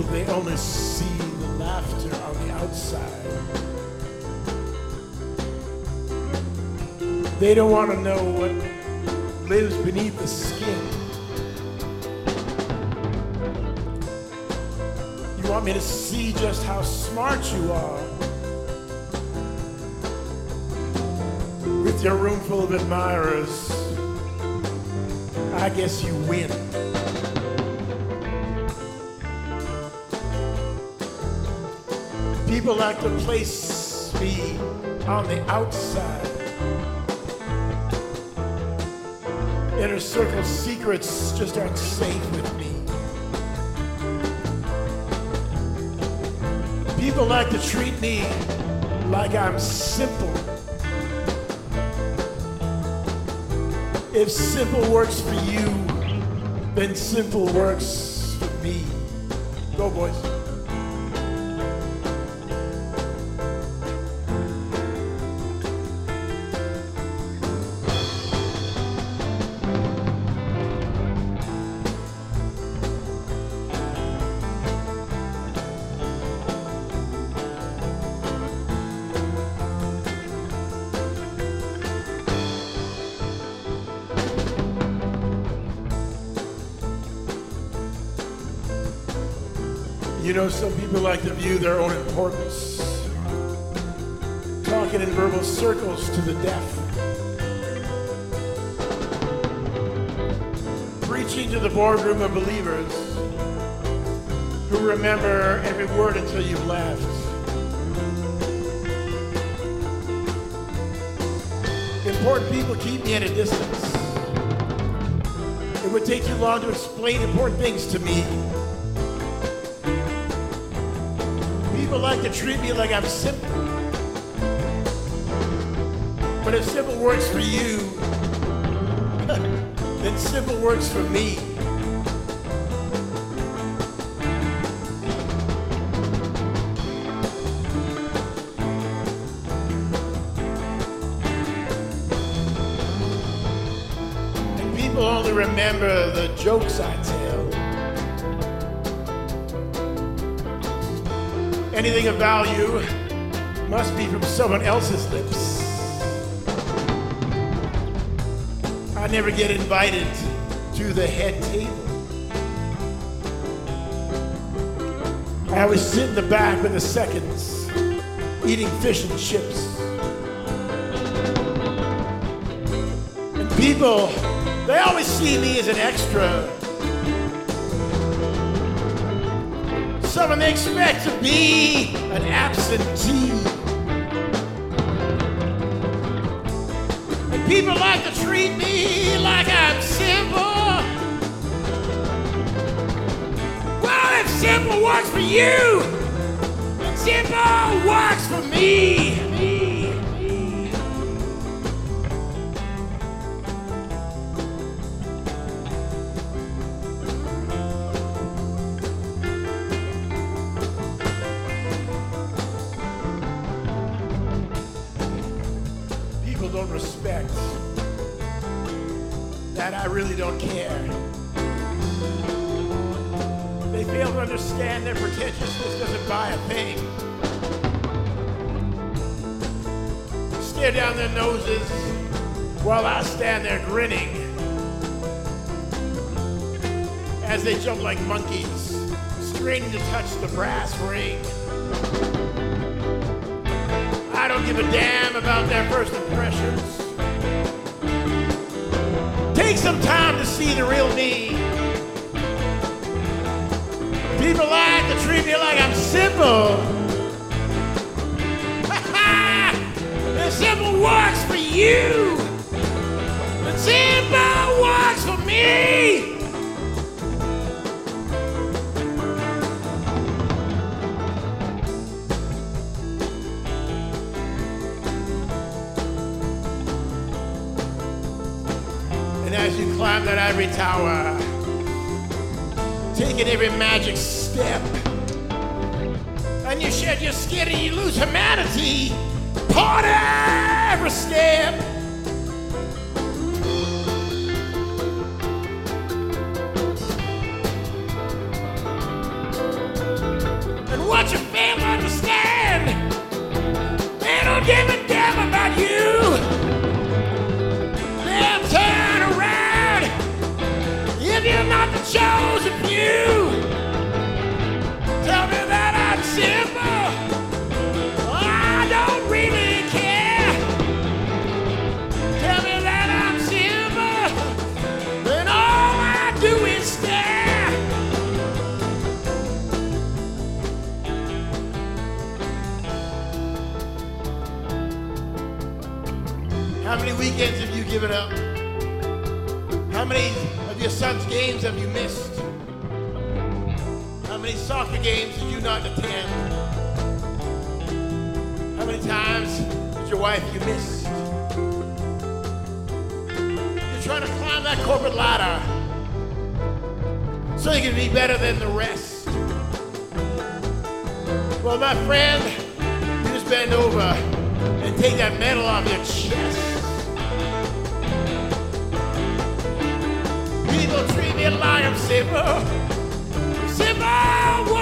They only see the laughter on the outside. They don't want to know what lives beneath the skin. You want me to see just how smart you are. With your room full of admirers, I guess you win. People like to place me on the outside. Inner circle secrets just aren't safe with me. People like to treat me like I'm simple. If simple works for you, then simple works for me. Go, boys. You know, some people like to view their own importance, talking in verbal circles to the deaf, preaching to the boardroom of believers who remember every word until you've left. Important people keep me at a distance. It would take too long to explain important things to me. People like to treat me like I'm simple. But if simple works for you, then simple works for me. And people only remember the jokes I tell. Anything of value must be from someone else's lips. I never get invited to the head table. I always sit in the back with the seconds, eating fish and chips. And people, they always see me as an extra. Someone they expect to be an absentee. And people like to treat me like I'm simple. Well, if simple works for you, then simple works for me. Don't respect that I really don't care. They fail to understand that pretentiousness doesn't buy a thing. Stare down their noses while I stand there grinning as they jump like monkeys, straining to touch the brass ring. I don't give a damn about their first impressions. Take some time to see the real me. People like to treat me like I'm simple. If simple works for you, then simple works for me. And as you climb that ivory tower, taking every magic step, and you shed your skin and you lose humanity, part every step. many weekends have you given up? How many of your son's games have you missed? How many soccer games did you not attend? How many times did your wife you missed? You're trying to climb that corporate ladder so you can be better than the rest. Well, my friend, you just bend over and take that medal off your chest. People treat me like I'm simple. Simple!